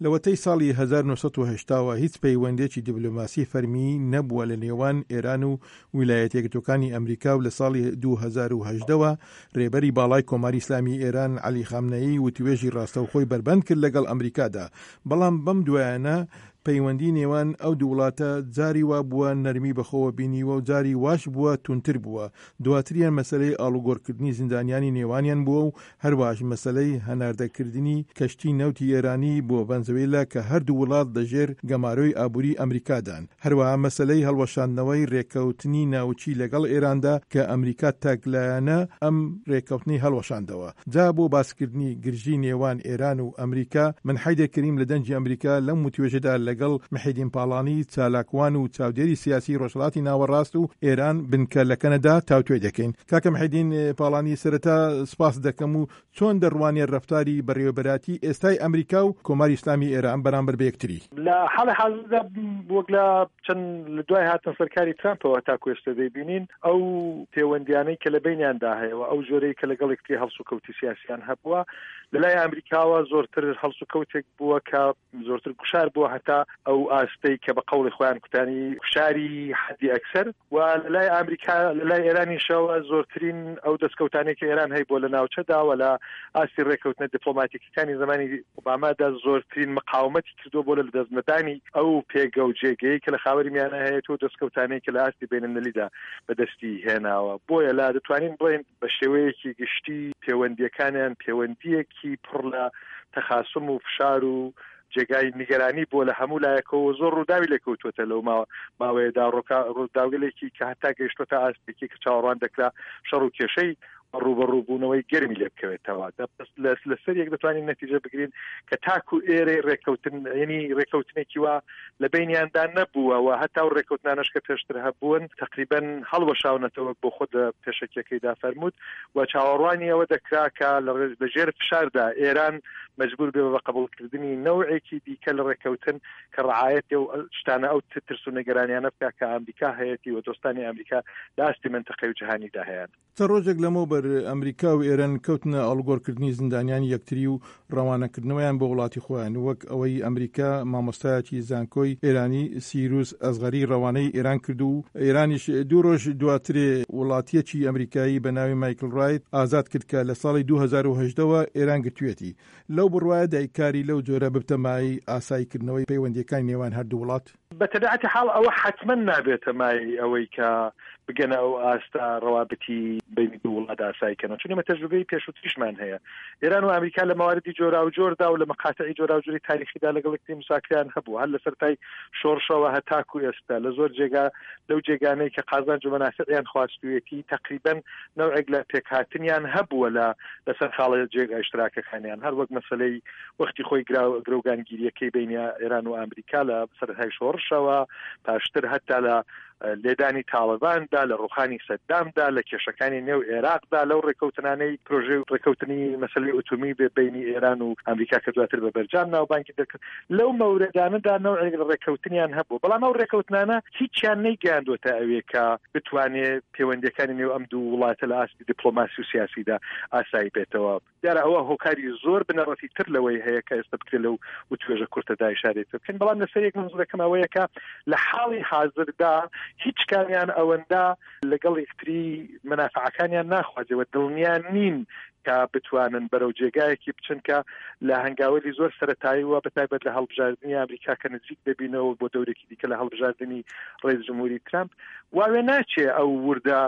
لەوەتەی ساڵی 1970ەوە هیچ پەیوەندێکی دیپلۆماسی فەرمی نەبووە لە نێوان ئێران و ویلایەتە یەکگرتووەکانی ئەمریکا و لە ساڵی 2018ەوە ڕێبەری باڵای کۆماری ئیسلامی ئێران عەلی خامنەئی وتوێژی ڕاستەوخۆی بربەند کرد لەگەڵ ئەمریکادا. بەڵام بەم دوایانە پەیوەندی نێوان ئەو دوو وڵاتە جاری وا بووە نەرمی بەخۆوە بینیوە و جاری واش بووە تونتر بووە. دواتریان مەسەلەی ئاڵوگۆڕکردنی زیندانیانی نێوانیان بووە و هەروەش مەسەلەی هەناردەکردنی کەشتی نەوتی ئێرانی بۆ ڤەنزوێلا کە هەردوو وڵات لەژێر گەمارۆی ئابووری ئەمریکادان. هەروەها مەسەلەی هەڵوەشاندنەوەی ڕێکەوتنی ناوچی لەگەڵ ئێراندا کە ئەمریکا تاکلایانە ئەم ڕێکەوتنی هەڵوەشاندەوە. جا بۆ باسکردنی گرژی نێوان ئێران و ئەمریکا من حەیدەر کەریم لە دەنجی ئەمریکا لەم وتوێژەدا لەگەڵ محیدین پاڵانی چالاکوان و چاودێری سیاسی ڕۆژهەڵاتی ناوەڕاست و ئێران بنکە لە کەنەدا تاوتوێ دەکەین. کاکە محیدین پاڵانی سەرەتا سپاس دەکەم و چۆن دەڕوانێ ڕەفتاری بەڕێوەبەراتی ئێستای ئەمریکا و کۆماری ئیسلامی ئێران بەرامبەر بە یەکتری لە حاڵی حاضردا وەک لە چەند لە دوای هاتن سەرکاری ترامپەوە تاکو ئێستا دەیبینین ئەو پەیوەندیانەی کە لە بینیاندا هەیەەوە ئەو جۆرەی کە لەگەڵ یەکتری هەڵسوکەوتی سیاسیان هەبووە لەلای ئەمریکاوە زۆرتر هەڵسوکەوتێک بووە کە زۆرتر کوشار بووە هەتا ئەو ئاستەی کە بە قەوڵی خۆیان کوتانی کوشاری حەدی ئەکسەر و لەلای ئەمریکا لەلای ئێرانیشەوە زۆرترین ئەو دەستکەوتانەی کە ئێران هەیە بۆ لە ناوچەدا و لە ئاستی ڕێکەوتنە دیپلۆماتیکەکانی زمانی ئۆبامادا زۆرترین مقاومەتی کردووە بۆ لە دەستنەدانی ئەو پێگە و جێگەی کە لە خاوەری میانە هەیە تۆ دەستکەوتانەی کە لە ئاستی بینەمەلیدا بەدەستی هێناوە. بۆیە لا دەتوانین بڵێن بە شێوەیەکی گشتی پەیوەندیەکانیان پەیوەندیەکی پڕ لە تەخاسم و فشار و جێگای نیگەرانی بۆ لە هەموو لایەکەوە زۆر ڕووداوی لەکەوتوتە لەو ماوەیەدا ڕووداویلێکی کە هەتا گەیشتوتە ئاستێکی کە چاوەڕوان دەکرا شەڕ و کێشەی ڕوبەڕووبوونەوەی گەرمی لێ بکەوێتەوە. لەسەر یەک دەتوانین نەتیجە بگرین کە تاکو ئێرە ڕێکەوتن ینی ڕێکەوتنێکی وا لە بینیاندا نەبووە و هەتا و ڕێکەوتنانەش کە پێشتر هەبوون تقریبەن هەڵوەشاونەتەوە بۆ خۆ پێشەکیەکەیدا فەرموود و چاوەڕوانی ئەوە دەکرا کە لەژێر فشاردا ئێران مەجبور بێ بە قبولکردنی نەوعێکی دیکە لە ڕێکەوتن کە ڕعایەتی و شتانە ئەو ترس و نەگەرانیانە بکە کە ئەمریکا هەیەی و دۆستانی ئەمریکا لە ئاستی منتەقەی و جیهانیدا هەیەن. چەند ڕۆژێک لەمەوە بەر ئەمریکا و ئێران کەوتنە ئاڵوگۆڕکردنی زیندانیانی یەکتری و ڕەوانەکردنەوەیان بۆ وڵاتی خۆیان وەک ئەوەی ئەمریکا مامۆستایەکی زانکۆی ئێرانی سیروس ئەزغەری ڕەوانەی ئێران کرد و ئێرانیش دوو ڕۆژ دواترێ وڵاتیەکی ئەمریکایی بە ناوی مایکل ڕایت ئازاد کرد کە لە ساڵی 2018ەوە ئێران گرتوێتی. لەو بڕواایە دایکاری لەو جۆرە ببتەمای ئاساییکردنەوەی پەیوەندیەکانی نێوان هەردوو وڵات بەتەبیعەتی حاڵ ئەوە حتمما نابێتە مای ئەوەی کە بگەنە ئەو ئاستا ڕەوابەتی بینی دوو وڵات ئاساییکردنەوە چون ئێمە تەجروبەی پێشووتریشمان هەیە. ئێران و ئەمریکا لە مەواردی جۆرا و جۆردا و لە مەقاتعی جۆرا و جۆری تاریخیدا لەگەڵ یەکتری مساکرایان هەبوو هەر لە سەرەتای شۆڕشەوە هەتاکو ئێستا لە زۆر جێگا لەو جێگانەی کە قازانج و مەنافعیان خواستوویەتی تقریبا نەوعێک لە پێکهاتنیان هەبووە لەسەر خاڵە جێگا ئیشتراکەکانیان هەر وەک مەسەلەی وەختی خۆی گرۆگانگیریەکەی بینی ئێران و ئەمریکا لە سەرەتای شۆڕشەوە پاشتر هەتا لە لێدانی تاڵباندا لە ڕوخانی سەدامدا لە کێشەکانی نێو عێراقدا لەو ڕێکەوتنانەی پرۆژەی ڕێکەوتنی مەسەلەی ئۆتۆمی بینی ئێران و ئەمریکا کە دواتر بە بەرجام ناوبانکی دەکرد لەو مەوردانەدا نەوعێک لە ڕێکەوتنیان هەبوو بەڵام ئەو ڕێکەوتنانە هیچیان نەیگەیاندوتە ئەوەیە کە بتوانێت پەیوەندیەکانی نێو ئەم دوو وڵاتە لە ئاستی دیپلۆماسی و سیاسیدا ئاسایی بێتەوە. دیارە ئەوە هۆکاری زۆر بنەڕەتی تر لەوەی هەیە کە ئێستا بکرێت لەو وتوێژە کورتەدا ئیشارەت بکەین بەڵام لەسەر یەک منزڵەکەم ئەوەیە کە لە حاڵی حاضردا هیچ کامیان ئەوەندا لەگەڵ یەکتری منافعەکانیان ناخوازیەوە دڵنیان نین کە بتوانن بەرەو جێگایەکی بچن کە لە هەنگاوەری زۆر سەرەتاییوە بەتایبەت لە هەڵبژاردننی ئەمریکا کە نزیک دەبینەوە بۆ دەورێکی دیکە لە هەڵبژاردننی ڕێز جمهوری ترامپ واوێ ناچێ ئەو وردە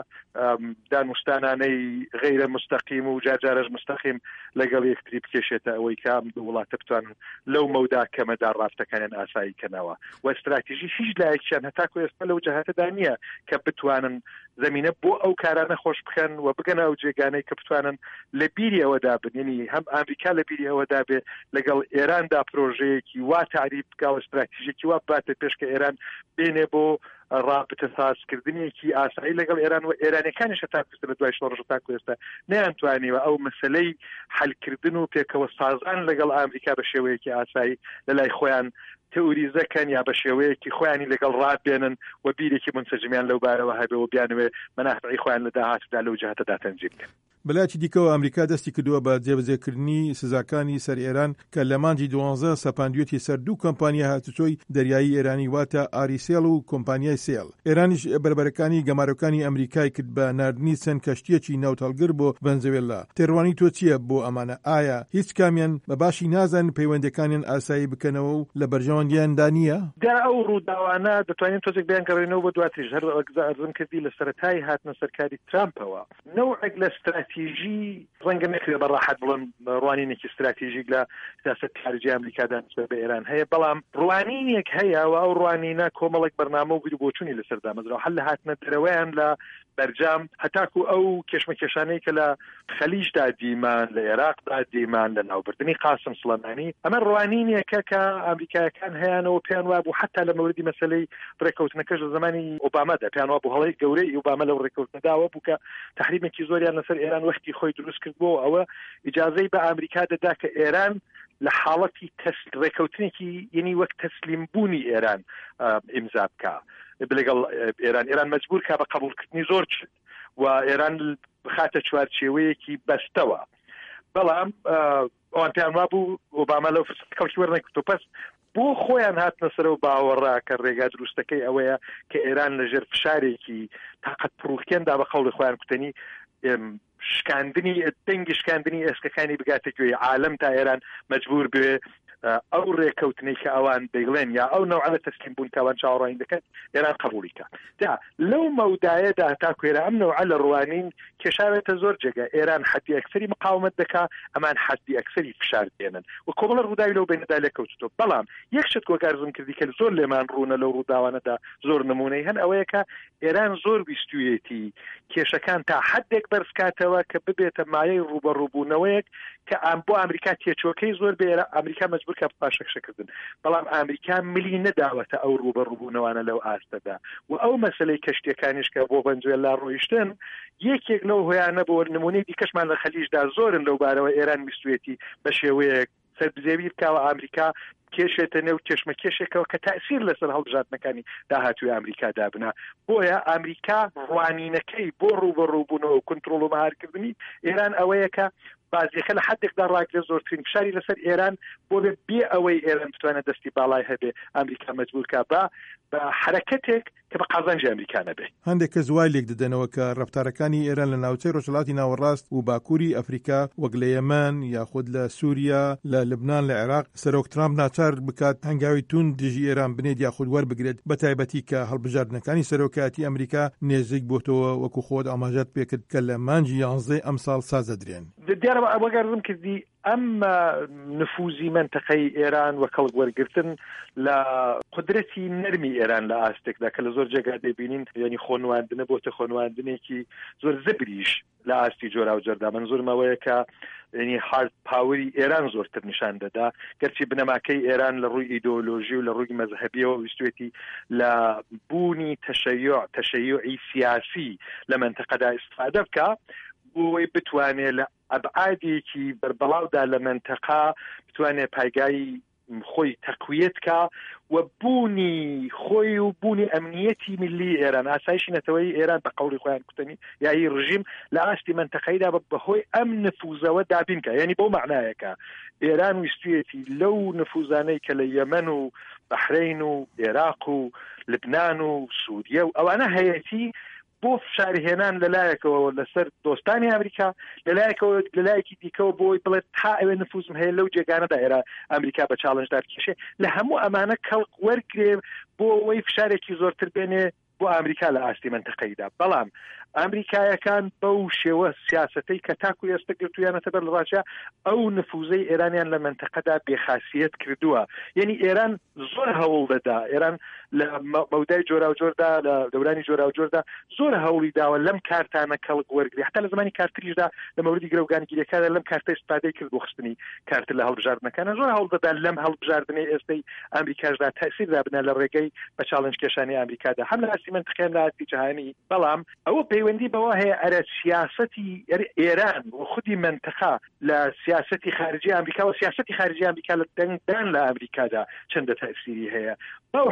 دانوشتانانەی غیرە مستەقیم و جارجارەش مستەقیم لەگەڵ یەکتری بکێشێتە ئەوەی کە ئەم دوو وڵاتە بتوانن لەو مەودا کەمەدا ڕاستەکانیان ئاساییکەنەوە و استراتیژی هیچ لایەکیان هەتاکو ئێستا لەو جەهەتەدا نییە کە بتوانن زمینە بۆ ئەو کارانە خۆش بکەن و بگەن ئەو جێگانەی کە بتوانن لە بیری ئەوەدا بنینی هەم ئەمریکا لە بیری ئەوەدا بێ لەگەڵ ئێراندا پرۆژەیەکی وا تعریف بکە و استراتیژیەکی وا باتە پێش کە ئێران بێنێ بۆ ڕابطە سازکردنیەکی ئاسایی لەگەڵ ئێران و ئێرانەکانیش هەتاکوێستا لە دوای شۆڕش تاکو ئێستا نەیانتوانیوە ئەو مەسەلەی حەلکردن و پێکەوە سازان لەگەڵ ئەمریکا بە شێوەیەکی ئاسایی لەلای خۆیان تئوریزەکەن یا بە شێوەیەکی خۆیانی لەگەڵ ڕابێنن و بیرێکی منسەجمیان لەو بارەوە هەبێ و بیانوێ مەنافعی خۆیان لە داهاتدا لەو جەهەتەدا تەنجیم بکەن. بەلایەکی دیکەوە ئەمریکا دەستی کردووە بە جێبەجێکردنی سزاکانی سەر ئێران کە لە مانجی 12 سەپاندوێتی سەر دوو کۆمپانیا هاتوچۆی دەریایی ئێرانی واتە ئاریسێڵ و کۆمپانیای سێڵ. ئێرانیش بەربەرەکانی گەمارەکانی ئەمریکای کرد بە ناردنی چەند کەشتیەکی ناوتەڵگر بۆ ڤەنزوێلا. تێڕوانی تۆ چییە بۆ ئەمانە؟ ئایا هیچ کامیان بە باشی نازان پەیوەندەکانیان ئاسایی بکەنەوە و لە بەرژەوەندیاندا نییە؟ دا ئەو ڕووداوانە دەتوانین تۆزێک بیان کەڕێنەوە بە دواتریش هەر ئەرزم کردی لە سەرەتای هاتنە سەرکاری ترامپەوە نەوعێک لە استراتیژی ڕەنگە نەکرێت بەڕاحەت بڵێن ڕوانینێکی استراتیژیک لە سیاسەت خارجی ئەمریکادا نسبەت بە ئێران هەیە، بەڵام ڕوانینێک هەیە و ئەو ڕوانینە کۆمەڵێک بەرنامە و گیربۆچوونی لەسەردا مەزراوە هەل لە هاتنە دەرەوەیان لە بەرجام هەتاکو ئەو کێشمەکێشانەی کە لە خەلیجدا دیمان لە عێراقدا دیمان لە ناوبردننی قاسم سڵەمانی ئەمە ڕوانینێکە کە ئەمریکایەکان هەیەنەوە پێیان وابوو حتا لە مەوردی مەسەلەی ڕێکەوتنەکەش لە زمانی ئۆبامادا پێیان وابوو هەڵەی گەورەی ئۆباما لەو ڕێکەوتنەداوە بوو کە تحریمێکی زۆریان لەسەر ئێران وەختی خۆی دروست کردبووە ئەوە ئیجازەی بە ئەمریکا دەدا کە ئێران لە حاڵەتی ڕێکەوتنێکی یعنی وەک تەسلیمبوونی ئێران ئیمزا بکە لەگەڵ ئێران مەجبور کا بە قبولکردنی زۆر چێت و ئێران بخاتە چوارچێوەیەکی بەستەوە، بەڵام ئەوان پێیان وابوو ئۆباما لەو فرسەتەکەڵکی وەرنەگرتووە پس بۆ خۆیان هاتنە سەرەوە باوەڕا کە ڕێگا دروستەکەی ئەوەیە کە ئێران لەژێر فشارێکی تاقەت پڕوکێندا بە قەوڵی خۆیان کوتنی شکاندنی دەنگی شکاندنی ئێسکەکانی بگاتە گوێی عالەم تا ئێران مەجبور بێ ئەو ڕێکەوتنەی کە ئەوان دەیڵێن یا ئەو نەوعە تەسلیم بوون کەوان چاوەڕوانی دەکەن ئێران قبوڵیکە. دا لەو مەودایەدا هەتاکو ئێران ئەم نەوعە لە ڕوانین کێشاوێتە زۆر جێگە ئێران حەدی ئەکسەری مقاومەت دەکا ئەمان حەدی ئەکسەری فشار دێنن و کۆمەڵە ڕووداوی لەو بینەدا لێکەوتووە، بەڵام یەک شت وەگارزم کردی کە زۆر لێمان ڕوونە لەو ڕووداوانەدا زۆر نمونەی هەن ئەوەیە کە ئێران زۆر ویستویەتی کێشەکان تا حەدێک بەرزکاتەوە کە ببێتە مایەی ڕوبەڕووبوونەوەیەک کە بۆ ئەمریکا تێچۆکەی زۆر بێرە ئەمریکا مەجبور کە پاشەکشەکردن، بەڵام ئەمریکا ملی نەداوەتە ئەو ڕوبەڕووبوونەوانە لەو ئاستەدا و ئەو مەسلەی کەشتەکانیش کە بۆ ڤەنزوێلا ڕۆیشتن یەکێک لەو هۆیانە بۆ نمونەی دیکەشمان لە خەلیجدا زۆرن لەو بارەوە ئێران ویستوێتی بە شێوەیەک سەربزێوی بکاوە ئەمریکا کێشێتە نێو کێشمە کێشێکەوە کە تەئسیر لەسەر هەڵبژاردنەکانی داهاتووی ئەمریکا دابنا، بۆیە ئەمریکا ڕوانینەکەی بۆ ڕوبەڕووبوونەوە و کنترۆڵ و مەهارکردنی ئێران ئەوەیە کە بازیەکە لە حدێکدا ڕاگرێ زۆرترین فشاری لەسەر ئێران بۆ بێ ئەوەی ئێران بتوانێت دەستی باڵای هەبێ ئەمریکا مەجبورکە بە حرەکەتێک کە بە قازانجی ئەمریکا نەبێ. هەندێک کە زوای لێک دەدەنەوە کە ڕەفتارەکانی ئێران لە ناوچەی ڕۆژهەڵاتی ناوەڕاست و باکووری ئەفریقا وەک لە یەمەن یاخود لە سووریا لە لبنان لە عێراق سەرۆک ترامپ ناچار بکات هەنگاوی تون دژی ئێران بنێت یاخود وەربگرێت بە تایبەتی کە هەڵبژاردنەکانی سەرۆکایەتی ئەمریکا نێزیک بۆتەوە وەکو خۆت ئاماژەت پێکرد کە لە مانجی 11 ئەمساڵ سازەدرێن. دیارە ئەوەگەڕم کردی ئەم نفوزی منتەقەی ئێران و کەڵک وەرگرتن لە قدرەتی نەرمی ئێران لە ئاستێکدا کە لە زۆر جێگا دەبینین ینی خۆنواندنە بۆتە خۆنواندنێکی زۆر زبریش لە ئاستی جۆرا و جەردا منزورمەوەیە کە ینی هارد پاوری ئێران زۆرتر نیشان دەدا گەرچی بنەماکەی ئێران لە ڕووی ئیدۆلۆژی و لە ڕووی مەذهبیەوە ویستوێتی لە بوونی تەشەیوعی سیاسی لە منتەقەدا ئیستفادە بکە بۆی بتوانێت لە ئەبعادێکی بەربەڵاودا لە منتەقا بتوانێت پایگای خۆی تەقویت کە و بوونی خۆی و بوونی ئەمنیەتی ملی ئێران ئاسایشی نەتەوەی ئێران بە قەوڵی خۆیان کوتنی یاهی ڕژیم لە ئاستی منتەقەیدا بەهۆی ئەم نفوزەوە دابینکە یعنی بۆ معنایەکە ئێران ویستوێتی لەو نفوزانەی کە لە یەمەن و بەحرین و عێراق و لبنان و سووریا و ئەوانە هەیەتی بۆ فشارهێنان لەلایەکەوە لەسەر دۆستانی ئەمریکا لەلایەکی دیکەوە بۆی بڵێت تا ئەوێ نفوزم هەیە لەو جێگانەدا ئێرە ئەمریکا بە چاڵنجدار کێشێ لە هەموو ئەمانە کەڵک وەرگێ بۆ ئەوەی فشارێکی زۆرتر بێنێ بۆ ئەمریکا لە ئاستی منتەقەیدا، بەڵام ئەمریکایەکان بەو شێوە سیاسەتەی کە تاکو ئێستا گرتویانەتە بەر لەڕاستە ئەو نفوزەی ئێرانیان لە منتەقەدا بێخاسیەت کردووە، یعنی ئێران زۆر هەوڵ دەدا ئێران لە مەودای جۆرا و جۆردا لە دەورانی جۆرا و جۆردا زۆر هەوڵی داوە لەم کارتانە کەڵک وەرگری حتا لە زمانی کارتریشدا لە مەوردی گرەوگانگیریەکاندا لەم کارتە ئیستفادەی کرد بۆ خستنی کارتر لە هەڵبژاردنەکانە زۆر هەوڵ دەدا لەم هەڵبژاردنەی ئێستای ئەمریکاشدا تەسیردا بنە لە ڕێگەی بە چاڵنج کێشانی ئەمریکادا هەم لە ئاستی منتەقەیان لە ئاستی جەهانی، بەڵام ئەوە پەیوەندی بەوە هەیە ئەرە سیاسەتی ئێران و خودی منتەقە لە سیاسەتی خارجی ئەمریکا و سیاسەتی خارجی ئەمریکا لە دەنگدان لە ئەمریکادا چەندە تەسیری هەیە بەو حەددا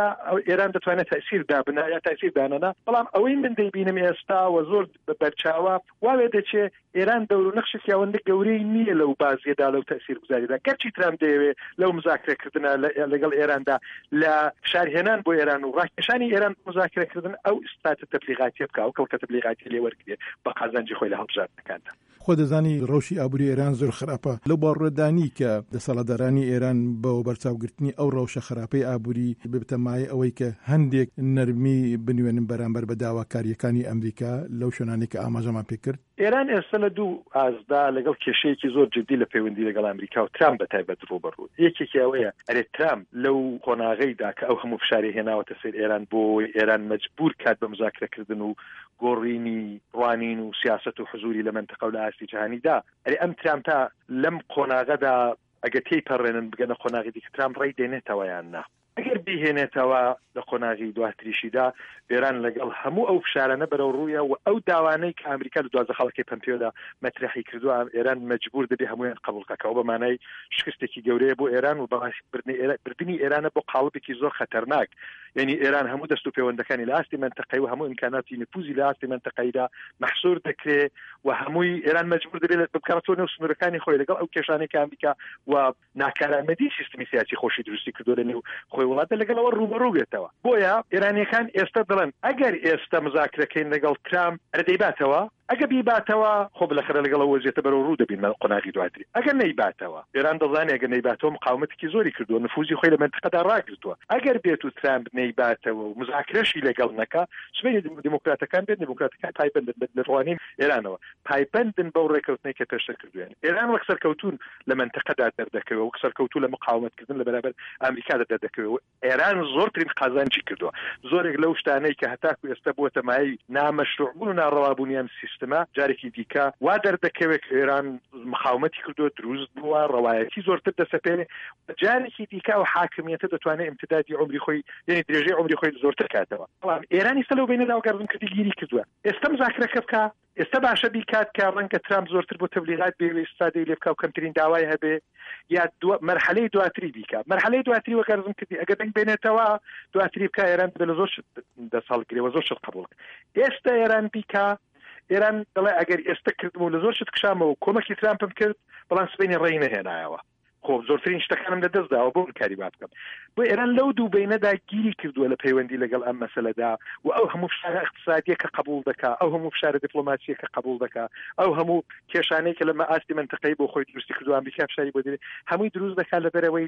ئێران دەتوانێت تاثیر دابنا یا تاثیر دانەنا بەڵام ئەوەی من دەیبینم ئێستا و زۆر بەرچاوە واوێ دەچێ ئێران دەور و نەخشێکی ئەوەندە گەورەی نییە لەو بازیەدا لەو تاثیرگوزاریدا گەرچی ترامپ دەیەوێ لەو مذاکرەکردنە لەگەڵ ئێراندا لە شارهێنان بۆ ئێران و ڕاکێشانی ئێران مذاکرەکردن ئەو ئستاتە تەبلیغاتی بکە و کەڵکە تەبلیغاتی لێ وەرگێ بە قازانجی خۆی لە هەڵبژاردنەکاندا. خۆ دەزانی ڕەوشی ئابووری ئێران زۆر خراپە لەو باڕێدانی کە دەسەڵاتدارانی ئێران بە بەرچاوگرتنی ئەو ڕەوشە خراپەی ئابووری ببتە مای ئەوەی کە هەندێک نەرمی بنوێنن بەرامبەر بە داواکاریەکانی ئەمریکا لەو شوێنانی کە ئاماژەمان پێکرد. ئێران ئێستا لە دوو ئازدا لەگەڵ کێشەیەکی زۆر جدی لە پەیوەندی لەگەڵ ئەمریکا و ترامپ بەتایبەت ڕوبەڕوو. یەکێکی ئەوەیە ئەرێ ترامپ لەو قۆناغەیدا کە ئەو هەموو فشاری هێناوەتە سەر ئێران بۆ ئێران مەجبور کات بە مذاکرەکردن و گۆڕینی ڕوانین و سیاست و حزوری لە منتەقە و لە ئاستی جیهانیدا ئەرێ ئەم ترامپە لەم قۆناغەدا ئەگە تێیپەڕێنن بگەنە قۆناغی دیکە ترامپ ڕێی دێنێتەوە یان نا. ئەگەر بیهێنێتەوە لە قۆناغی دواتریشیدا ئێران لەگەڵ هەموو ئەو فشارانە بەرەو ڕوویە و ئەو داوانەی کە ئەمریکا لە 12 خەڵکی پەمپیۆدا مەترحی کردووە ئێران مەجبور دەبێ هەموویان قبول بکەوە بە مانای شکستێکی گەورەیە بۆ ئێران و بردننی ئێرانە بۆ قاڵبێکی زۆر خەتەرناک. یعنی ئێران هەموو دەست و پەیوەندەکانی لە ئاستی منتەقەی و هەموو ئیمکاناتی نفوذی لە ئاستی منتەقەیدا محصور دەکرێت و هەمووی ئێران مەجبور دەبێت بکاتۆ نێو سنوورەکانی خۆی لەگەڵ ئەو کێشانەی کە ئەمریکا و ناکارامەدی سیستمی سیاسی خۆشی دروستی کردو لە نێو خۆی وڵاتە لەگەڵەوە ڕوبەڕوو بێتەوە. بۆیە ئێرانیەکان ئێستا دەڵێن ئەگەر ئێستا مذاکرەکەین لەگەڵ ترامپ ئەدەیباتەوە ئەگە بیباتەوە خۆ بەخێرا لەگەڵ وەزیێتە بەرەو ڕوو دەبین قۆناغی دواتری. ئەگەر نەیباتەوە ئێران دەزانێت ئەگەر نەیباتەوە مقاومەتێکی زۆری کردووە نفوذی خۆی لە منتەقەدا ڕاگرتووە. ئەگەر بێت و ترامپ نەیباتەوە و مذاکرەشی لەگەڵ نەکا سبەی دیموکراتەکان بێت دیموکراتەکان پایبەندن لە ڕوانین ئێرانەوە پایبەندن بەو ڕێکەوتنەی کە پێشتر کردوێن. ئێران وەک سەرکەوتون لە منتەقەدا دەردەکەوێت وەک سەرکەوتوو لە مقاومەتکردن لە بەرامبەر ئەمریکادا دەردەکەوێت. ئێران زۆرترین قازانجی کردووە. زۆرێک لەو شتانەی کە هەتاکو ئێستا بووەتە مای نامەشروعبوون و ناڕەوابوونیان سیستەما جارێکی دیکە وا دەردەکەوێت ئێران مقاومەتی کردووە دروست بووە ڕەوایەتی زۆرتر دەسەپێنێ جارێکی دیکە و حاکمیەتە دەتوانێت ئیمتدادی عمری خۆی یعنی درێژەی عمری خۆی زۆرتر کاتەوە. بەڵام ئێران ئێستا لەو بینەدا وەگەڕدنکردی گیری کردووە. ئێستا مذاکرەکە بکە ئێستا باشە بیکات کە ڕەنگە ترامپ زۆرتر بۆ تەبلیغات بێ ئێستادەی لێ بکە و کەمترین داوای هەبێ یا مەرحەلەی دواتری بیکات. مەرحەلەی دواتری وەگەڕدنکردی ئەگەر دەنگ بێنێتەوە دواتری بکە ئێران بە زۆر دەساڵگرێەوە زۆر شت قبول. ئێستا ئێران بیکە ئێران دەڵێ ئەگەر ئێستا کردمەوە لە زۆر شت کشامەوە کۆمەکی ترامپم کرد بەڵام سبەینی ڕێی نەهێنایەوە. خۆ زۆرترین شتەکانم لە دەستداوە بۆ کاری با بکەم. بۆ ئێران لەو دوو بینەدا گیری کردووە لە پەیوەندی لەگەڵ ئەم مەسەلەدا و ئەو هەموو فشارە اقتصادیە کە قبول دەکا ئەو هەموو فشارە دیپلۆماسیە کە قبول دەکا ئەو هەموو کێشانەی کە لە ئاستی منتەقەی بۆ خۆی دروستی کردو ئەمریکا فشاری بۆ دێت هەمووی دروست دەکات لەبەرەوەی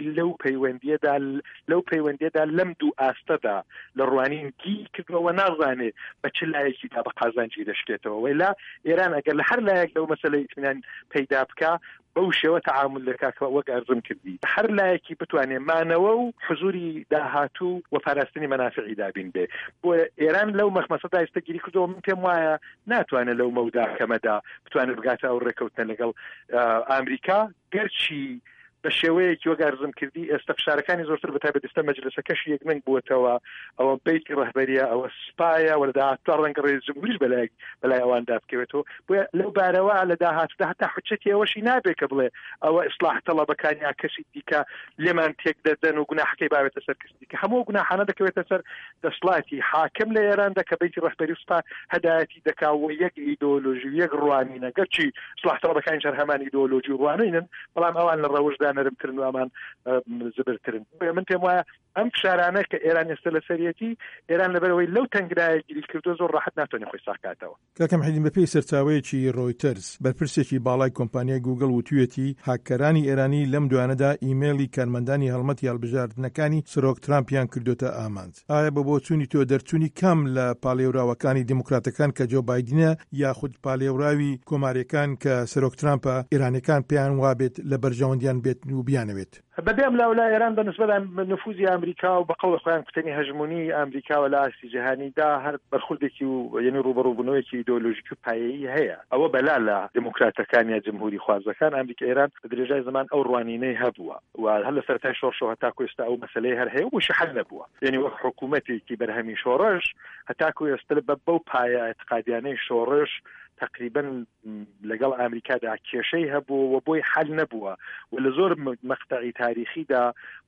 لەو پەیوەندیەدا لەم دوو ئاستەدا لە ڕوانین گیری کردووە نازانێت بە چ لایەکیدا بە قازانجی دەشتێتەوە. وەیلا ئێران ئەگەر لە هەر لایەک لەو مەسەلەی ئیتمینان پەیدا بکە بەو شێوە تەعامل دەکات وەک ئەرزم کردی هەر لایەکی بتوانێت مانەوە و حزوری داهاتوو و پاراستنی مەنافعی دابین بێ. بۆ ئێران لەو مەخمەسەدا ئێستا گیری کردەوە من پێم وایە ناتوانێت لەو مەودا کەمەدا بتوانێت بگاتە ئەو ڕێکەوتنە لەگەڵ ئەمریکا گەرچی بە شێوەیەکی وەگارزم کردی ئێستا فشارەکانی زۆرتر بەتایبەت ئێستا مەجلسەکەش یەکمنگ بووەتەوە ئەوە بیتی ڕەهبەریە ئەوە سپایە و لە داهاتوودا ڕەنگە ڕێز جمهوریش بەلای ئەوان دابکەوێتەوە. بۆیە لەو بارەوە لە داهاتوودا هەتا حجەتی ئەوەشی نابێت کە بڵێ ئەوە ئیسلاح تەڵەبەکانی یا کەسی دیکە لێمان تێک دەدەن و گوناحەکەی باوێتە سەر کەسی دیکە هەموو گوناحانە دەکەوێتە سەر دەسڵاتی حاکم لە ئێراندا کە بیتی ڕەهبەری و سپا هەدایەتی دەکا و یەک ئیدۆلۆژی و یەک ڕوانینە گەرچی ئیسلاح تەڵەبەکانی هەر هەمان ئیدۆلۆژی و ڕوانینن بەڵام ئەوان لە ڕەوشدا نەرمترن و ئەمان زبرترن. من پێم وایە ئەم فشارانە کە ئێران ئێستا لە سەرەتی ئێران لەبەرەوەی لەو تەنگرایە گیری کردو زۆر ڕاحەت ناتوانێت خۆی ساکاتەوە. کاکەم حەیدین بەپێی سەرچاوەیەکی ڕۆیتەرز بەرپرسێکی باڵای کۆمپانیای گوگل وتوێتی هاکەرانی ئێرانی لەم دوانەدا ئیمێلی کارمەندانی هەڵمەتی هەڵبژاردنەکانی سەرۆک ترامپیان کردوتە ئامانج. ئایا بە بۆچوونی تۆ دەرچوونی کەم لە پاڵێوراوەکانی دیموکراتەکان کە جۆ بایدنە یاخود پاڵێوراوی کۆماریەکان کە سەرۆک ترامپە ئێرانیەکان پێیان وابێت لە بەرژەوەندیان بێت و بیانەوێت؟ بەبێم لاولا ئێران بەنسبەت نفوذی ئەمریکا و بەقەڵ خۆیان کوتنی هەژمونی ئەمریکا و لە ئاستی جیهانیدا هەر بەرخوردێکی و یعنی ڕوبەڕووبوونەوەیەکی ئیدۆلۆژیک و پایەیی هەیە. ئەوە بەلا لە دیموکراتەکان یا جمهوری خوازەکان ئەمریکا ئێران بە درێژای زمان ئەو ڕوانینەی هەبووە و هەر لە سەرەتای شۆڕشەوە هەتاکو ئێستا ئەو مەسەلەی هەر هەیە و بۆشی حەل نەبووە. یعنی وەک حکوومەتێکی بەرهەمی شۆڕش هەتاکو ئێستا بەو پایە اعتقادیانەی شۆڕش تقریبا لەگەڵ ئەمریکادا کێشەی هەبوو و بۆی حل نەبووە و لە زۆر مەقتەعی تاریخیدا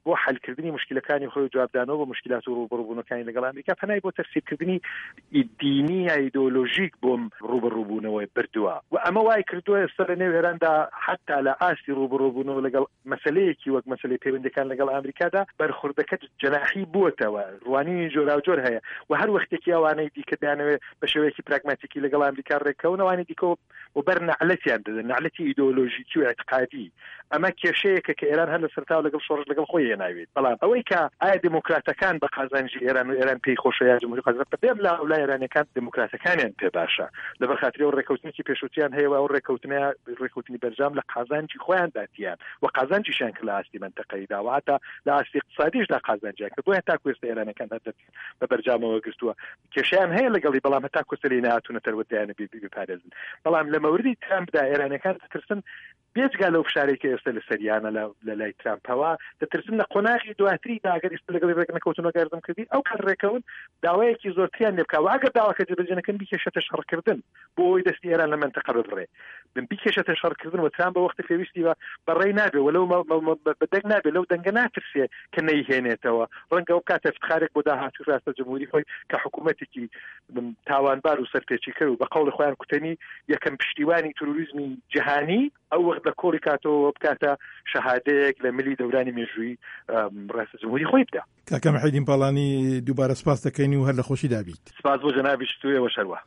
بۆ حلکردنی مشکلەکانی خۆی جوابدانەوە بە مشکلات و ڕوبەڕووبوونەکانی لەگەڵ ئەمریکا پەنای بۆ تەفسیرکردنی دینی ئایدۆلۆژیک بۆم ڕوبەڕووبوونەوەی بردووە و ئەمە وای کردووە ئێستا لە نێو ئێراندا حتا لە ئاستی ڕوبەڕووبوونەوە لەگەڵ مەسەلەیەکی وەک مەسەلەی پەیوەندیەکان لەگەڵ ئەمریکادا بەرخوردەکەت جەناحی بووەتەوە ڕوانینی جۆراوجۆر هەیە و هەر وەختێکی ئەوانەی دیکە دەیانەوێت بە شێوەیەکی پراگماتیکی لەگەڵ ئەمریکا ڕێکەون ئەوانەی دیکە و بەر نەعلەتیان دەدەن نەعلەتی ئیدۆلۆژیکی و اعتقادی ئەمە کێشەیەکە کە ئێران هەر لە سەرتاوە لەگەڵ شۆڕش لەگەڵ خۆی هێناوێت بەڵام ئەوەی کە ئایا دموکراتەکان بە قازانجی ئێران و ئێران پێی خۆشە یا جمهوری قازان بەبێ لا وڵای ئێرانیەکان دموکراتەکانیان پێ باشە لەبەر خاطری ئەو ڕێکەوتنێکی پێشووتیان هەیە و ئەو ڕێکەوتنی بەرجام لە قازانجی خۆیان داتیان و قازانجیشان کە لە ئاستی منتەقەیدا و هەتا لە ئاستی اقتصادیش دا قازانجیان کە بۆیە تا کوێستە ئێرانەکان بە بەرجامەوە گرتووە کێشیان هەیە لەگەڵی بەڵام هەتا کوێستە نهاتونە تەروەدایانە بپارێزن بەڵام لە مەوردی ترامپدا ئێرانەکان دەترسن بێجگا لەو فشارێکی ئێستا لە سەریانە لە لای ترامپەوە دەترسن لە قۆناغی دواتریدا ئەگەر ئێستا لەگەڵی ڕێک نەکەوتنەوە گاردم کردی ئەو کات ڕێکەون داوایەکی زۆرتریان لێ بکا و ئەگەر داواکە جێبەجێنەکەن بیکێشەتە شەڕکردن بۆ ئەوی دەستی ئێران لە منتەقە ببڕێ بیکێشەتە شەڕکردن و ترامپ بە وەختی پێویستی بەڕێی نابێ وەلەو بەدەنگ نابێ لەو دەنگە ناترسێ کە نەیهێنێتەوە ڕەنگە ئەو کاتە افتخارێک بۆ داهاتوو ڕاستە جمهوری خۆی کە حکوومەتێکی تاوانبار و سەرپێچی کرد و بە قەوڵی خۆیان کوتەنی یەکەم پشتیوانی تروریزمی جیهانی ئەو وەخت لە کۆڵی کاتەوە بکاتە شەهادەیەک لە ملی دەورانی مێژووی ڕاستە جمهوری خۆی بدا. کاکە محەیدین پاڵانی دووبارە سپاس دەکەین و هەر لە خۆشی دابیت. سپاس بۆ جەنابی شتوویەوە شەروە.